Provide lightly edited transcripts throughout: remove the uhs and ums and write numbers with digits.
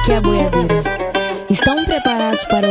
aqui é a boiadeira. Estão preparados para o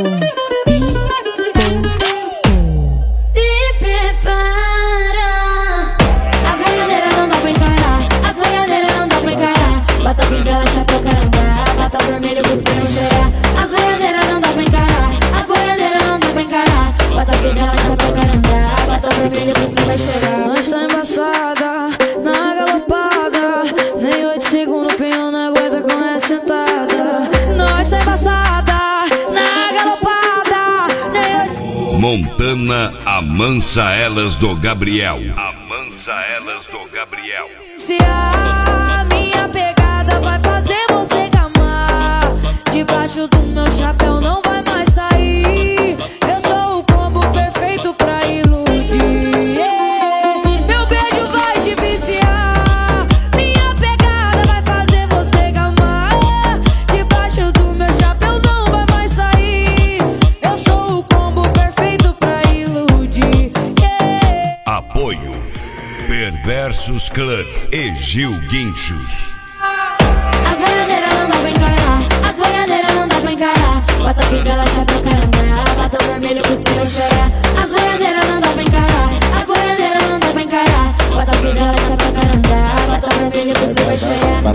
Se prepara. As boiadeiras não dá pra encarar. As boiadeiras não dá pra encarar. Bota a fivela, chapéu, caranga. Bota o vermelho pros pneus cheirar. As boiadeiras não dá pra encarar. As boiadeiras não dá pra encarar. Bota a fivela, chapéu, caranga. Bota o vermelho pros pneus cheirar. Nós tá embaçada, na galopada. Nem 8 segundos, pinho não aguenta com essa sentada. Nós tá embaçada, na galopada. Nem 8... Montana amansa elas do Gabriel. Amansa elas do Gabriel. Se a minha pegada vai fazer você gamar, debaixo do meu chapéu não vai mais sair. Eu sou o combo perfeito pra iludir. Meu beijo vai te viciar. Minha pegada vai fazer você gamar, debaixo do meu chapéu não vai mais sair. Eu sou o combo perfeito pra iludir. Apoio Perversos Club e Gil Guinchos. As boiadeiras não dá pra encarar. As boiadeiras não dá pra encarar. Bota a fivela, chapéu, caranga. Bota o vermelho pros pneus cheirar. As boiadeiras não dá pra encarar. As boiadeiras não dá pra encarar. Bota a fivela, chapéu, caranga. Bota o vermelho pros pneus cheirar.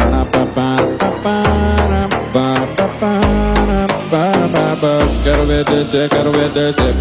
Quero ver descer, quero ver descer.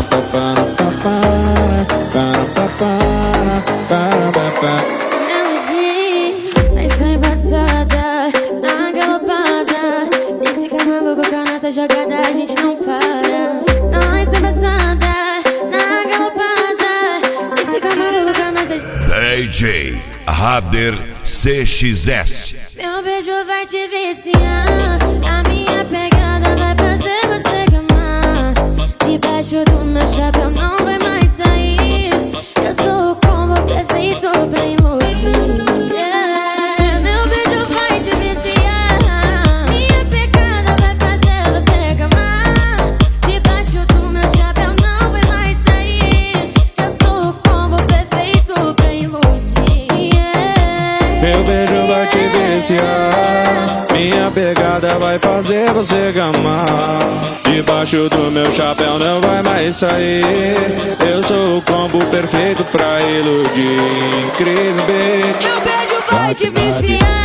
Nós tá embaçada, na galopada. Se fica maluco com a nossa jogada, a gente não para. Nós tá embaçada, na galopada. Se fica maluco com a nossa DJ Rader CXS. Meu beijo vai te viciar. A minha pegada vai fazer você gamar. Debaixo do meu chapéu não vai mais sair. Eu sou o combo perfeito pra iludir. Meu beijo vai te viciar. Minha pegada vai fazer você gamar. Debaixo do meu chapéu não vai mais sair. Eu sou o combo perfeito pra iludir. Meu beijo vai te viciar. Minha pegada vai fazer você gamar. Debaixo do meu chapéu não vai mais sair. Eu sou o combo perfeito pra iludir. Cris Beat. Meu beijo vai te viciar.